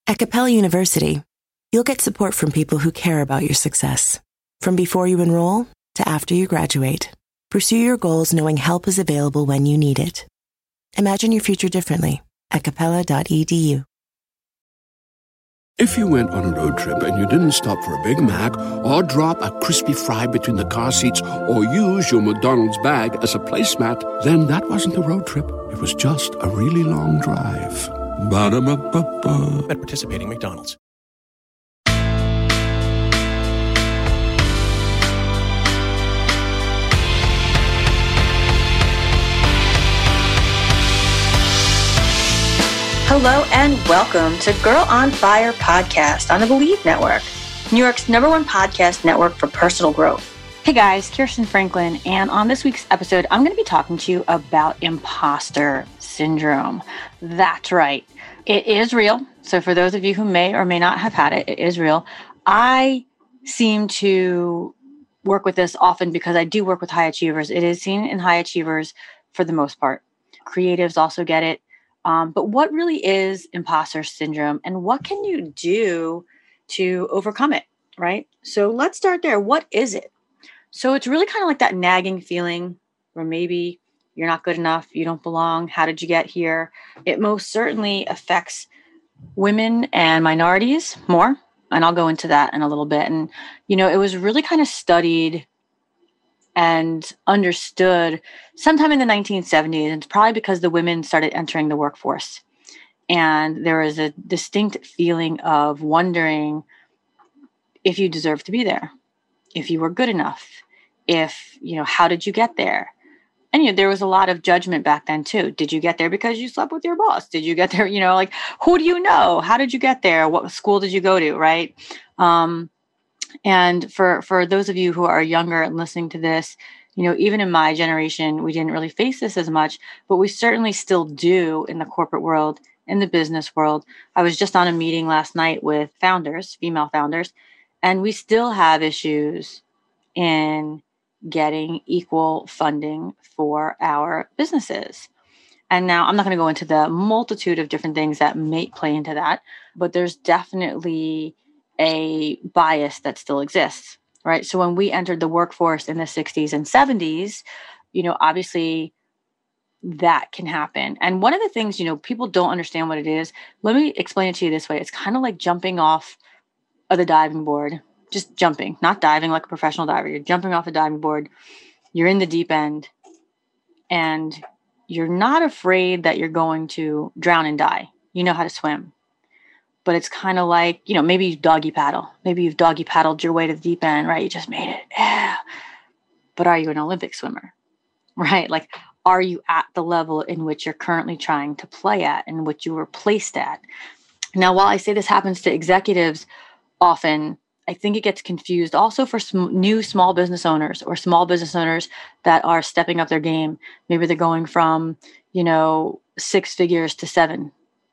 At Capella University, you'll get support from people who care about your success. From before you enroll to after you graduate, pursue your goals knowing help is available when you need it. Imagine your future differently at capella.edu. If you went on a road trip and you didn't stop for a Big Mac or drop a crispy fry between the car seats or use your McDonald's bag as a placemat, then that wasn't a road trip. It was just a really long drive. Ba-da-ba-ba-ba. At participating McDonald's. Hello and welcome to Girl on Fire podcast on the Believe Network, New York's #1 podcast network for personal growth. Hey guys, Kirsten Franklin, and on this week's episode, I'm going to be talking to you about imposter syndrome. That's right. It is real. So for those of you who may or may not have had it, it is real. I seem to work with this often because I do work with high achievers. It is seen in high achievers for the most part. Creatives also get it. But what really is imposter syndrome and what can you do to overcome it, right? So let's start there. What is it? So it's really kind of like that nagging feeling where maybe you're not good enough, you don't belong, how did you get here? It most certainly affects women and minorities more, and I'll go into that in a little bit. And, you know, it was really kind of studied and understood sometime in the 1970s. And it's probably because the women started entering the workforce. And there was a distinct feeling of wondering if you deserve to be there, if you were good enough, if, you know, how did you get there? And, you know, there was a lot of judgment back then, too. Did you get there because you slept with your boss? Did you get there, you know, like, who do you know? How did you get there? What school did you go to, right? And for those of you who are younger and listening to this, you know, even in my generation, we didn't really face this as much, but we certainly still do in the corporate world, in the business world. I was just on a meeting last night with founders, female founders, and we still have issues in getting equal funding for our businesses. And now I'm not going to go into the multitude of different things that may play into that, but there's definitely a bias that still exists, right? So when we entered the workforce in the 60s and 70s, you know, obviously that can happen. And one of the things, you know, people don't understand what it is. Let me explain it to you this way. It's kind of like jumping off of the diving board, just jumping, not diving like a professional diver. You're jumping off a diving board. You're in the deep end and you're not afraid that you're going to drown and die. You know how to swim. But it's kind of like, you know, maybe you doggy paddle. Maybe you've doggy paddled your way to the deep end, right? You just made it. Yeah. But are you an Olympic swimmer, right? Like, are you at the level in which you're currently trying to play at and which you were placed at? Now, while I say this happens to executives often, I think it gets confused also for new small business owners or small business owners that are stepping up their game. Maybe they're going from, you know, 6 figures to 7,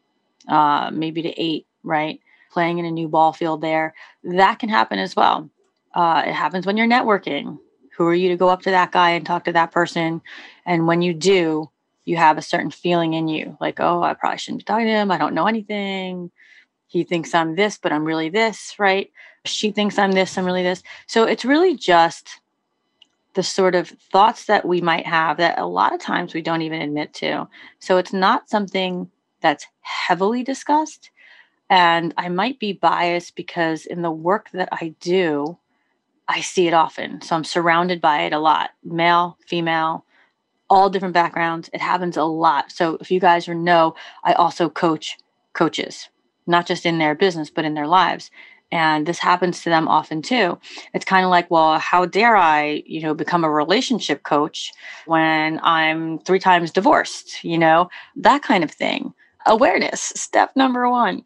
maybe to 8. Right? Playing in a new ball field there. That can happen as well. It happens when you're networking. Who are you to go up to that guy and talk to that person? And when you do, you have a certain feeling in you. Like, oh, I probably shouldn't be talking to him. I don't know anything. He thinks I'm this, but I'm really this, right? She thinks I'm this, I'm really this. So it's really just the sort of thoughts that we might have that a lot of times we don't even admit to. So it's not something that's heavily discussed. And I might be biased because in the work that I do, I see it often. So I'm surrounded by it a lot. Male, female, all different backgrounds. It happens a lot. So if you guys know, I also coach coaches, not just in their business, but in their lives. And this happens to them often too. It's kind of like, well, how dare I, you know, become a relationship coach when I'm 3 times divorced, you know, that kind of thing. Awareness, step number 1.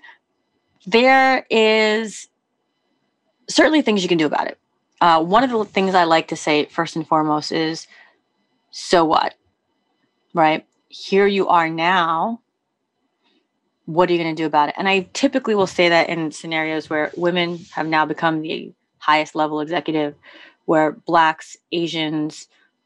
There is certainly things you can do about it. One of the things I like to say first and foremost is, so what, right? Here you are now. What are you going to do about it? And I typically will say that in scenarios where women have now become the highest level executive, where Blacks, Asians,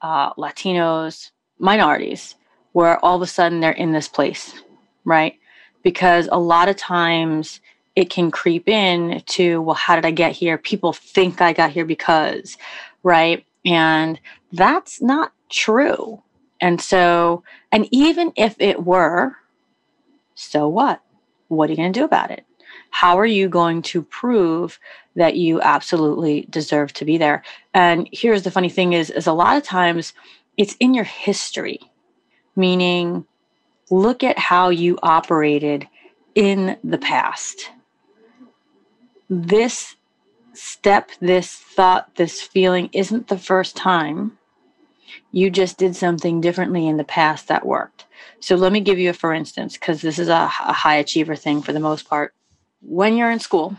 Latinos, minorities, where all of a sudden they're in this place, right? Because a lot of times it can creep in to, well, how did I get here? People think I got here because, right? And that's not true. And so, and even if it were, so what? What are you going to do about it? How are you going to prove that you absolutely deserve to be there? And here's the funny thing is a lot of times it's in your history, meaning look at how you operated in the past. This step, this thought, this feeling isn't the first time. You just did something differently in the past that worked. So let me give you a for instance, because this is a high achiever thing for the most part. When you're in school,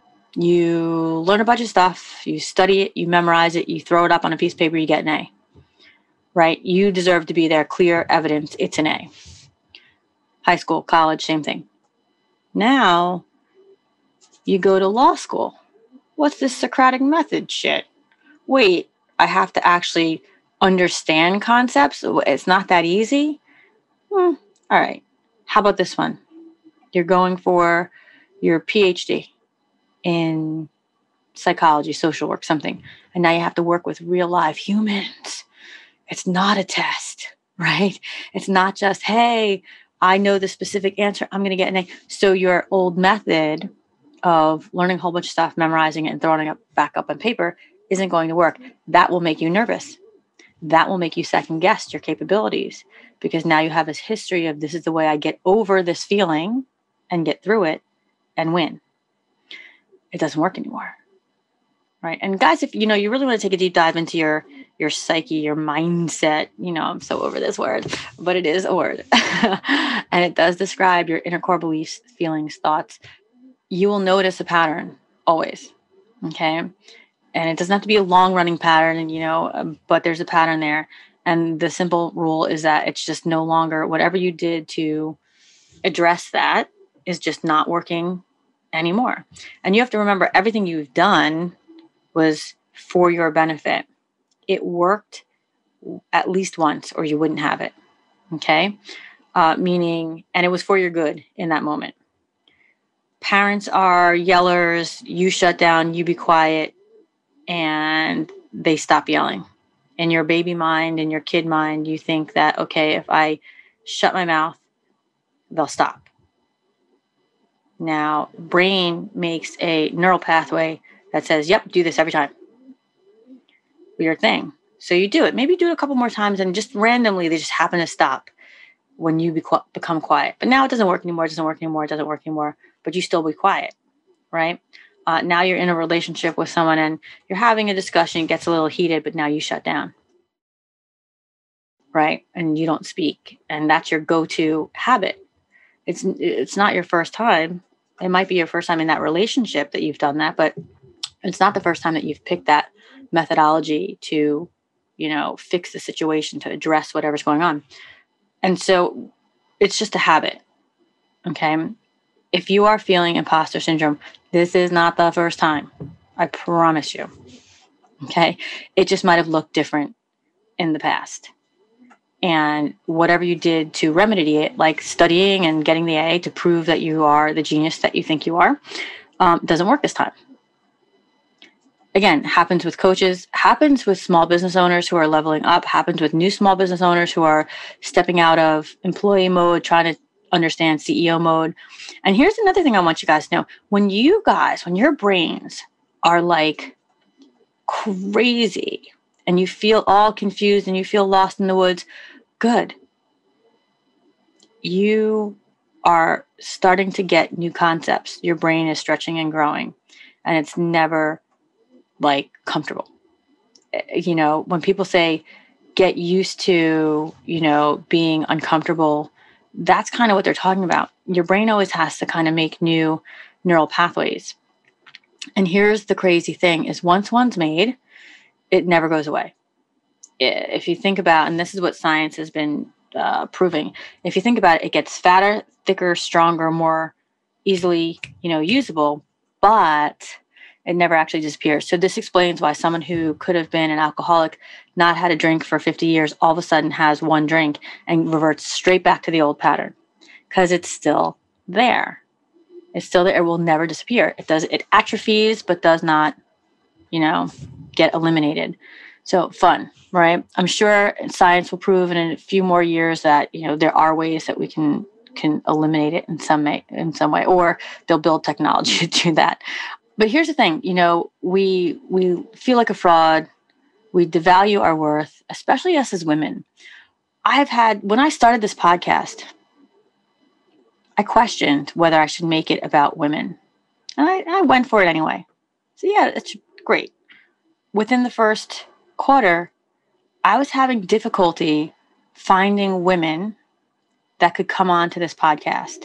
you learn a bunch of stuff, you study it, you memorize it, you throw it up on a piece of paper, you get an A, right? You deserve to be there, clear evidence, it's an A. High school, college, same thing. Now, you go to law school. What's this Socratic method shit? Wait, I have to actually understand concepts? It's not that easy? All right. How about this one? You're going for your PhD in psychology, social work, something. And now you have to work with real live humans. It's not a test, right? It's not just, hey, I know the specific answer, I'm going to get an A. So your old method of learning a whole bunch of stuff, memorizing it, and throwing it back up on paper isn't going to work. That will make you nervous. That will make you second guess your capabilities, because now you have this history of this is the way I get over this feeling and get through it and win. It doesn't work anymore, right? And guys, if you really want to take a deep dive into your psyche, your mindset, I'm so over this word, but it is a word. And it does describe your inner core beliefs, feelings, thoughts. You will notice a pattern always, okay? And it doesn't have to be a long running pattern, but there's a pattern there. And the simple rule is that it's just no longer whatever you did to address that is just not working anymore. And you have to remember everything you've done was for your benefit. It worked at least once or you wouldn't have it. Okay. And it was for your good in that moment. Parents are yellers. You shut down, you be quiet, and they stop yelling. In your baby mind, in your kid mind, you think that, okay, if I shut my mouth, they'll stop. Now, brain makes a neural pathway that says, yep, do this every time. Weird thing. So you do it. Maybe do it a couple more times and just randomly they just happen to stop when you become quiet. But now it doesn't work anymore, but you still be quiet, right? Now you're in a relationship with someone and you're having a discussion, it gets a little heated, but now you shut down, right? And you don't speak. And that's your go-to habit. It's not your first time. It might be your first time in that relationship that you've done that, but it's not the first time that you've picked that methodology to, fix the situation, to address whatever's going on. And so it's just a habit. Okay. If you are feeling imposter syndrome, this is not the first time. I promise you. Okay. It just might have looked different in the past. And whatever you did to remedy it, like studying and getting the A to prove that you are the genius that you think you are, doesn't work this time. Again, happens with coaches, happens with small business owners who are leveling up, happens with new small business owners who are stepping out of employee mode, trying to understand CEO mode. And here's another thing I want you guys to know. When your brains are like crazy and you feel all confused and you feel lost in the woods, good. You are starting to get new concepts. Your brain is stretching and growing, and it's never like comfortable. When people say get used to, being uncomfortable, that's kind of what they're talking about. Your brain always has to kind of make new neural pathways. And here's the crazy thing is once one's made, it never goes away. If you think about, and this is what science has been proving, if you think about it, it gets fatter, thicker, stronger, more easily, usable, but it never actually disappears. So this explains why someone who could have been an alcoholic, not had a drink for 50 years, all of a sudden has one drink and reverts straight back to the old pattern because it's still there. It's still there. It will never disappear. It atrophies, but does not, get eliminated. So fun, right? I'm sure science will prove in a few more years that, there are ways that we can eliminate it in some way, or they'll build technology to do that. But here's the thing, we feel like a fraud. We devalue our worth, especially us as women. When I started this podcast, I questioned whether I should make it about women. And I went for it anyway. So yeah, it's great. Within the first quarter, I was having difficulty finding women that could come on to this podcast.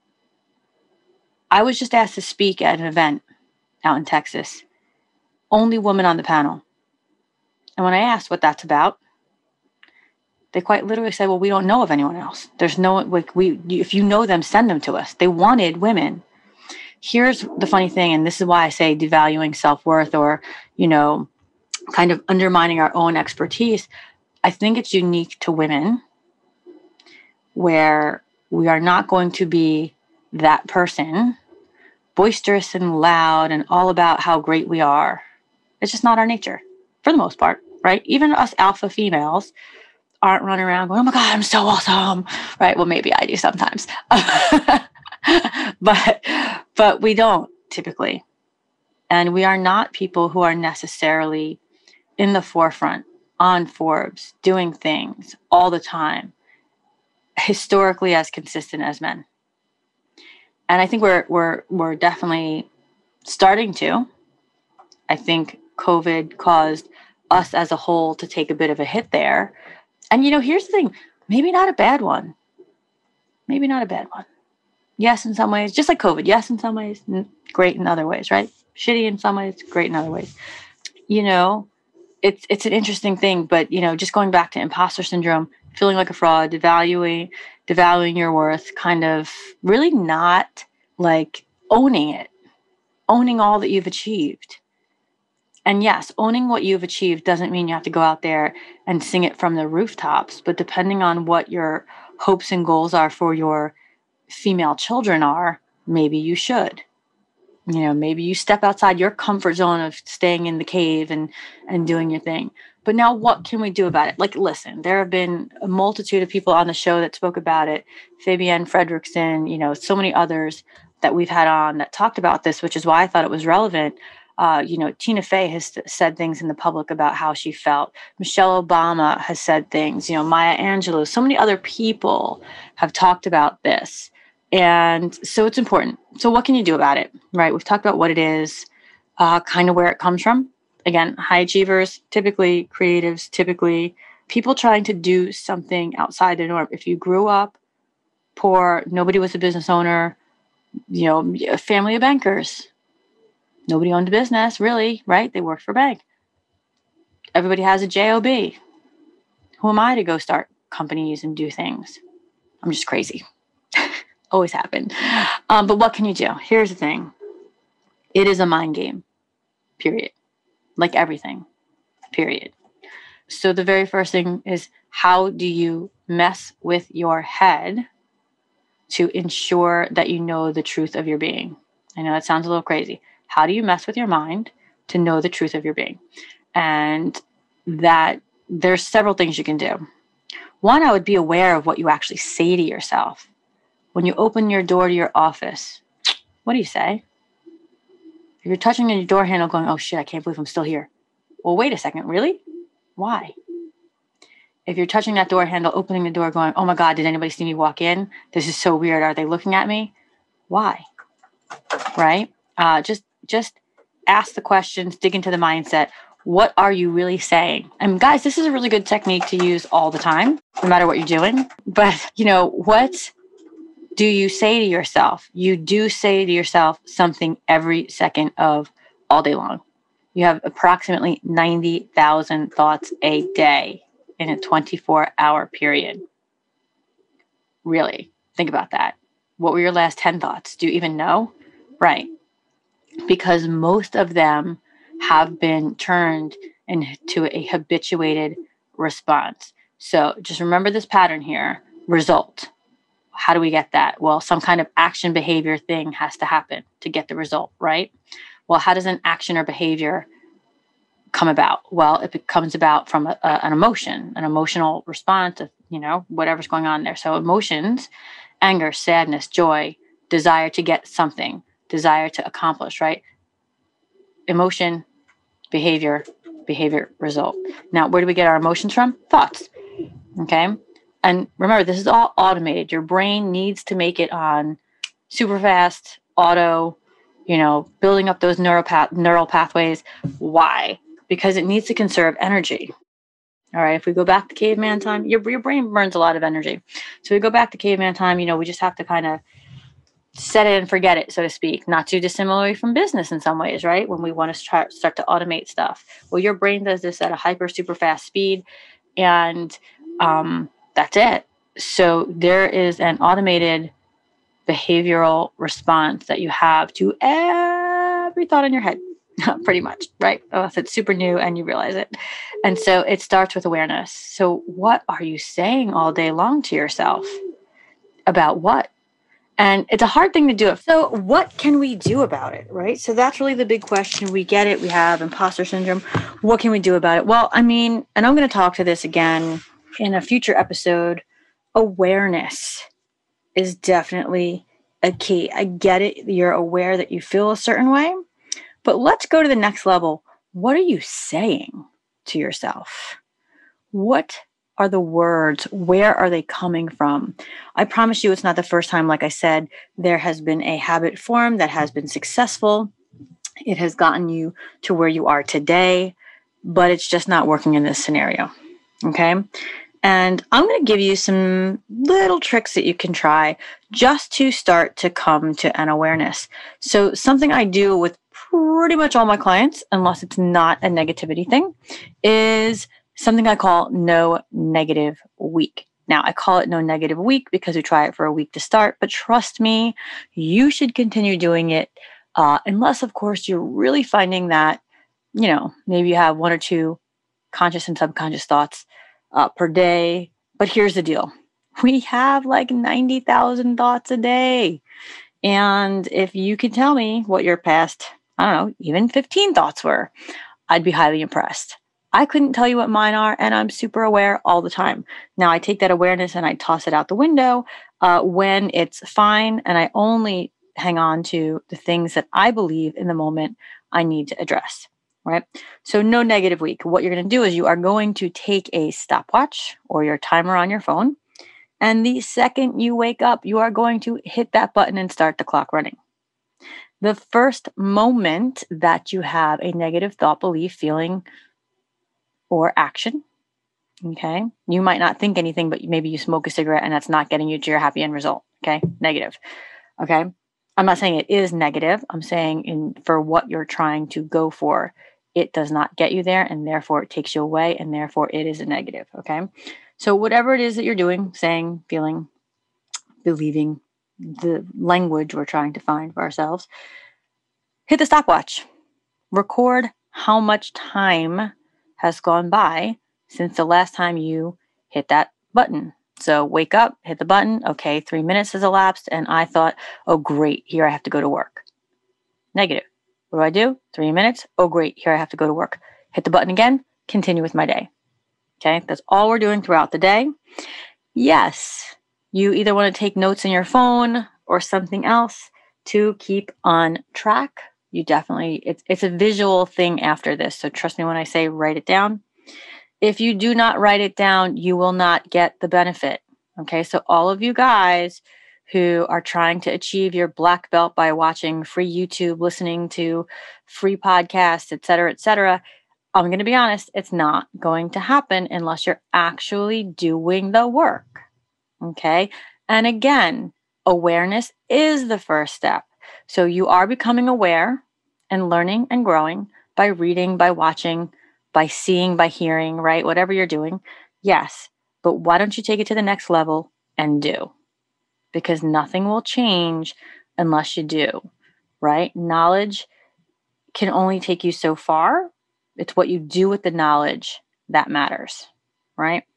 I was just asked to speak at an event out in Texas. Only women on the panel. And when I asked what that's about, they quite literally said, well, we don't know of anyone else. There's no, if you know them, send them to us. They wanted women. Here's the funny thing, and this is why I say devaluing self-worth or, kind of undermining our own expertise. I think it's unique to women where we are not going to be that person, boisterous and loud and all about how great we are. It's just not our nature for the most part, right? Even us alpha females aren't running around going, oh my God, I'm so awesome, right? Well, maybe I do sometimes, but we don't typically. And we are not people who are necessarily in the forefront on Forbes, doing things all the time, historically as consistent as men. And I think we're definitely starting to. I think COVID caused us as a whole to take a bit of a hit there. And, here's the thing, maybe not a bad one. Maybe not a bad one. Yes, in some ways, just like COVID. Yes, in some ways, great in other ways, right? Shitty in some ways, great in other ways. It's an interesting thing, but, just going back to imposter syndrome, feeling like a fraud, devaluing your worth, kind of really not like owning it, owning all that you've achieved. And yes, owning what you've achieved doesn't mean you have to go out there and sing it from the rooftops, but depending on what your hopes and goals are for your female children are, maybe you should. Maybe you step outside your comfort zone of staying in the cave and doing your thing. But now what can we do about it? Like, listen, there have been a multitude of people on the show that spoke about it. Fabienne Fredrickson, so many others that we've had on that talked about this, which is why I thought it was relevant. Tina Fey has said things in the public about how she felt. Michelle Obama has said things, Maya Angelou, so many other people have talked about this. And so it's important. So what can you do about it, right? We've talked about what it is, kind of where it comes from. Again, high achievers, typically creatives, typically people trying to do something outside their norm. If you grew up poor, nobody was a business owner, a family of bankers, nobody owned a business really, right? They worked for a bank. Everybody has a job. Who am I to go start companies and do things? I'm just crazy. Always happened. But what can you do? Here's the thing. It is a mind game, period. Like everything, period. So the very first thing is, how do you mess with your head to ensure that you know the truth of your being? I know that sounds a little crazy. How do you mess with your mind to know the truth of your being? And that there's several things you can do. One, I would be aware of what you actually say to yourself. When you open your door to your office, what do you say? If you're touching your door handle going, oh shit, I can't believe I'm still here. Well, wait a second, really? Why? If you're touching that door handle, opening the door going, oh my God, did anybody see me walk in? This is so weird. Are they looking at me? Why? Right? Just ask the questions, dig into the mindset. What are you really saying? And guys, this is a really good technique to use all the time, no matter what you're doing. But, what do you say to yourself? You do say to yourself something every second of all day long. You have approximately 90,000 thoughts a day in a 24-hour period. Really, think about that. What were your last 10 thoughts? Do you even know? Right. Because most of them have been turned into a habituated response. So just remember this pattern here. Result. how do we get that? Well, some kind of action behavior thing has to happen to get the result, right? Well, how does an action or behavior come about? Well, it comes about from an emotion, an emotional response of, whatever's going on there. So emotions, anger, sadness, joy, desire to get something, desire to accomplish, right? Emotion, behavior, result. Now, where do we get our emotions from? Thoughts. Okay. And remember, this is all automated. Your brain needs to make it on super fast, auto, building up those neural pathways. Why? Because it needs to conserve energy. All right. If we go back to caveman time, your brain burns a lot of energy. So we go back to caveman time, we just have to kind of set it and forget it, so to speak. Not too dissimilar from business in some ways, right? When we want to start to automate stuff. Well, your brain does this at a hyper, super fast speed. And that's it. So there is an automated behavioral response that you have to every thought in your head, pretty much, right? Unless it's super new and you realize it. And so it starts with awareness. So what are you saying all day long to yourself? About what? And it's a hard thing to do. So what can we do about it, right? So that's really the big question. We get it. We have imposter syndrome. What can we do about it? Well, and I'm going to talk to this again in a future episode. Awareness is definitely a key. I get it. You're aware that you feel a certain way, but let's go to the next level. What are you saying to yourself? What are the words? Where are they coming from? I promise you it's not the first time, like I said, there has been a habit formed that has been successful. It has gotten you to where you are today, but it's just not working in this scenario. Okay. And I'm going to give you some little tricks that you can try just to start to come to an awareness. So something I do with pretty much all my clients, unless it's not a negativity thing, is something I call no negative week. Now, I call it no negative week because we try it for a week to start, but trust me, you should continue doing it unless, of course, you're really finding that, maybe you have one or two conscious and subconscious thoughts per day. But here's the deal. We have like 90,000 thoughts a day. And if you could tell me what your past, even 15 thoughts were, I'd be highly impressed. I couldn't tell you what mine are, and I'm super aware all the time. Now, I take that awareness and I toss it out the window when it's fine, and I only hang on to the things that I believe in the moment I need to address, right? So no negative week. What you're going to do is you are going to take a stopwatch or your timer on your phone, and the second you wake up, you are going to hit that button and start the clock running. The first moment that you have a negative thought, belief, feeling, or action, okay? You might not think anything, but maybe you smoke a cigarette and that's not getting you to your happy end result, okay? Negative, okay? I'm not saying it is negative. I'm saying for what you're trying to go for, it does not get you there, and therefore it takes you away, and therefore it is a negative, okay? So whatever it is that you're doing, saying, feeling, believing, the language we're trying to find for ourselves, hit the stopwatch. Record how much time has gone by since the last time you hit that button. So wake up, hit the button. Okay, 3 minutes has elapsed, and I thought, oh, great, here I have to go to work. Negative. What do I do? 3 minutes. Oh, great, here I have to go to work. Hit the button again, continue with my day. Okay, that's all we're doing throughout the day. Yes, you either want to take notes in your phone or something else to keep on track. You definitely, it's a visual thing after this. So trust me when I say write it down. If you do not write it down, you will not get the benefit. Okay, so all of you guys who are trying to achieve your black belt by watching free YouTube, listening to free podcasts, et cetera, I'm going to be honest, it's not going to happen unless you're actually doing the work. Okay, and again, awareness is the first step. So you are becoming aware and learning and growing by reading, by watching, by seeing, by hearing, right? Whatever you're doing. Yes. But why don't you take it to the next level and do? Because nothing will change unless you do, right? Knowledge can only take you so far. It's what you do with the knowledge that matters, right?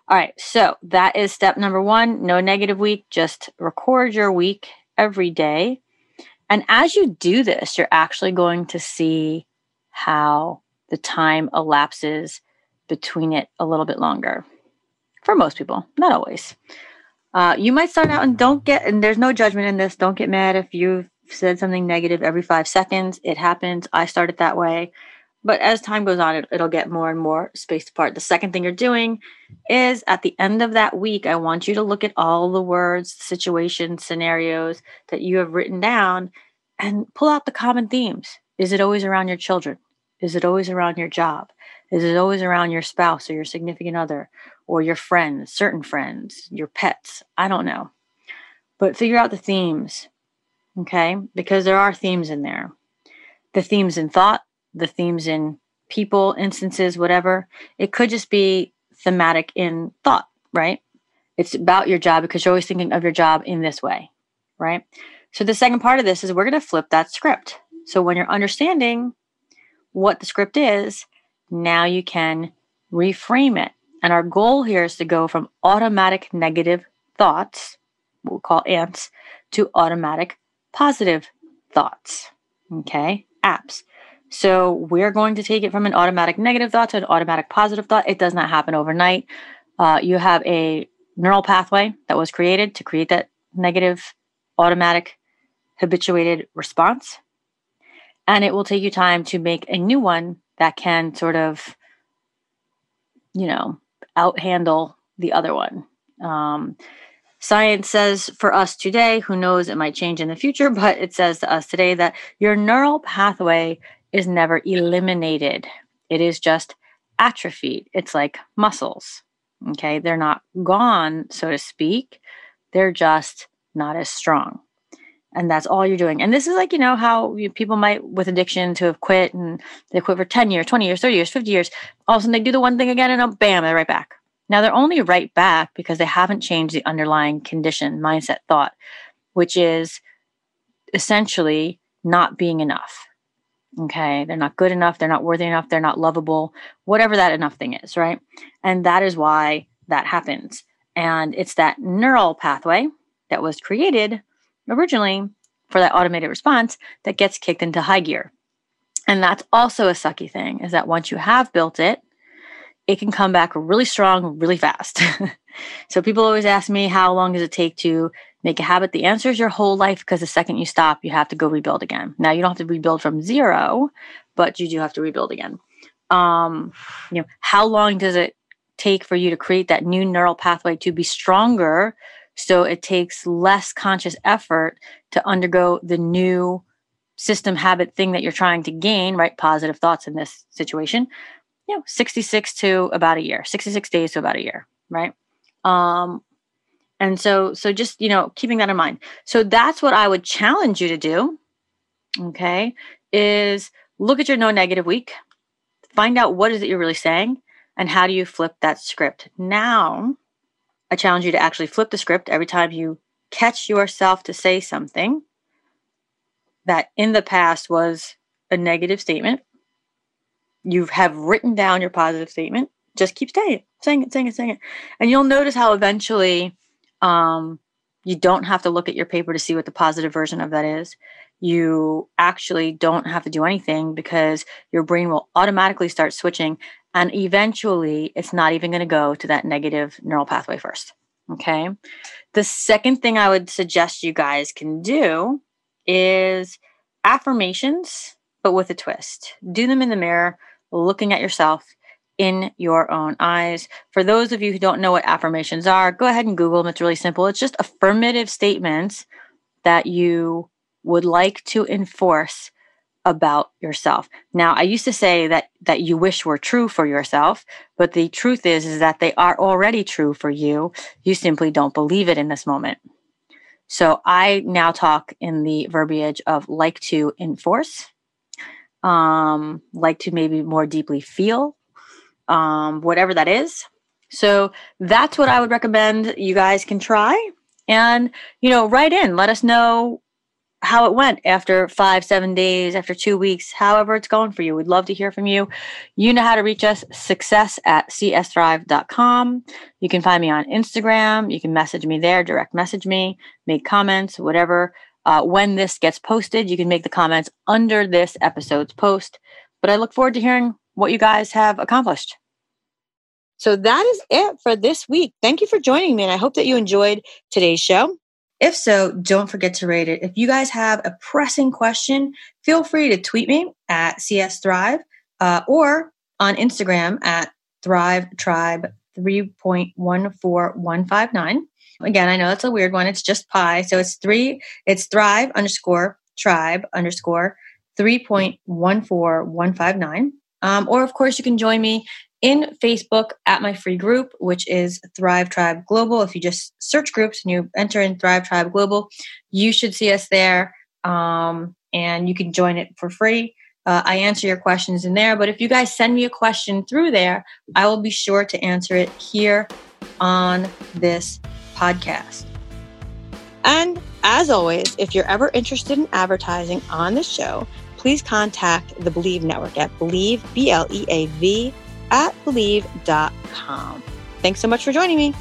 All right. So that is step number 1. No negative week. Just record your week every day. And as you do this, you're actually going to see how the time elapses between it a little bit longer. For most people, not always. You might start out and there's no judgment in this. Don't get mad if you've said something negative every 5 seconds. It happens. I started that way. But as time goes on, it'll get more and more spaced apart. The second thing you're doing is at the end of that week, I want you to look at all the words, situations, scenarios that you have written down and pull out the common themes. Is it always around your children? Is it always around your job? Is it always around your spouse or your significant other or your friends, certain friends, your pets? I don't know. But figure out the themes, okay? Because there are themes in there. The themes in thought, the themes in people, instances, whatever. It could just be thematic in thought, right? It's about your job because you're always thinking of your job in this way, right? So the second part of this is we're going to flip that script. So when you're understanding what the script is, now you can reframe it. And our goal here is to go from automatic negative thoughts, we'll call ants, to automatic positive thoughts, okay? Apps. So we're going to take it from an automatic negative thought to an automatic positive thought. It does not happen overnight. You have a neural pathway that was created to create that negative, automatic, habituated response. And it will take you time to make a new one that can sort of, outhandle the other one. Science says for us today, who knows, it might change in the future, but it says to us today that your neural pathway is never eliminated. It is just atrophied. It's like muscles. Okay. They're not gone, so to speak. They're just not as strong. And that's all you're doing. And this is like, how people might with addiction to have quit and they quit for 10 years, 20 years, 30 years, 50 years. All of a sudden they do the one thing again and bam, they're right back. Now they're only right back because they haven't changed the underlying condition, mindset, thought, which is essentially not being enough. Okay. They're not good enough. They're not worthy enough. They're not lovable, whatever that enough thing is. Right. And that is why that happens. And it's that neural pathway that was created originally for that automated response that gets kicked into high gear. And that's also a sucky thing, is that once you have built it, it can come back really strong, really fast. So people always ask me, how long does it take to make a habit? The answer is your whole life, because the second you stop, you have to go rebuild again. Now, you don't have to rebuild from zero, but you do have to rebuild again. How long does it take for you to create that new neural pathway to be stronger, so it takes less conscious effort to undergo the new system, habit, thing that you're trying to gain, right? Positive thoughts in this situation, 66 to about a year, 66 days to about a year, right? And so just, keeping that in mind. So that's what I would challenge you to do, okay, is look at your no negative week, find out what is it you're really saying, and how do you flip that script. Now, I challenge you to actually flip the script every time you catch yourself to say something that in the past was a negative statement. You have written down your positive statement. Just keep saying it. And you'll notice how eventually you don't have to look at your paper to see what the positive version of that is. You actually don't have to do anything because your brain will automatically start switching. And eventually, it's not even going to go to that negative neural pathway first. Okay. The second thing I would suggest you guys can do is affirmations, but with a twist. Do them in the mirror, looking at yourself in your own eyes. For those of you who don't know what affirmations are, go ahead and Google them. It's really simple. It's just affirmative statements that you would like to enforce about yourself. Now, I used to say that you wish were true for yourself, but the truth is that they are already true for you. You simply don't believe it in this moment. So I now talk in the verbiage of like to enforce, like to maybe more deeply feel, whatever that is. So that's what I would recommend you guys can try. And, write in, let us know how it went after 5-7 days, after 2 weeks, however it's going for you. We'd love to hear from you. You know how to reach us, success@csthrive.com. You can find me on Instagram. You can message me there, direct message me, make comments, whatever. When this gets posted, you can make the comments under this episode's post. But I look forward to hearing what you guys have accomplished. So that is it for this week. Thank you for joining me, and I hope that you enjoyed today's show. If so, don't forget to rate it. If you guys have a pressing question, feel free to tweet me at CSThrive or on Instagram at ThriveTribe 3.14159. Again, I know that's a weird one. It's just pi. So it's Thrive_Tribe_3.14159. Or of course, you can join me in Facebook at my free group, which is Thrive Tribe Global. If you just search groups and you enter in Thrive Tribe Global, you should see us there, and you can join it for free. I answer your questions in there, but if you guys send me a question through there, I will be sure to answer it here on this podcast. And as always, if you're ever interested in advertising on the show, please contact the Believe Network at Believe, BLEAV, at Believe.com. Thanks so much for joining me.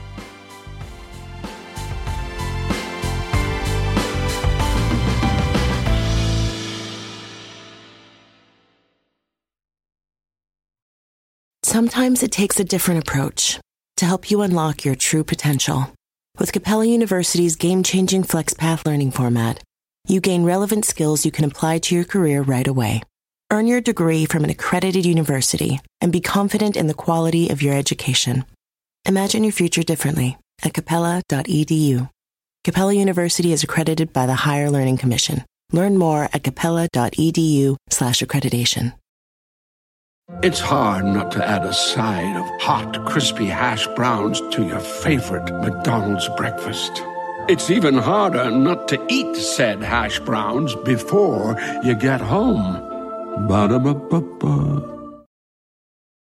Sometimes it takes a different approach to help you unlock your true potential. With Capella University's game-changing FlexPath learning format, you gain relevant skills you can apply to your career right away. Earn your degree from an accredited university and be confident in the quality of your education. Imagine your future differently at capella.edu. Capella University is accredited by the Higher Learning Commission. Learn more at capella.edu/accreditation. It's hard not to add a side of hot, crispy hash browns to your favorite McDonald's breakfast. It's even harder not to eat said hash browns before you get home. Ba-da-ba-ba-ba.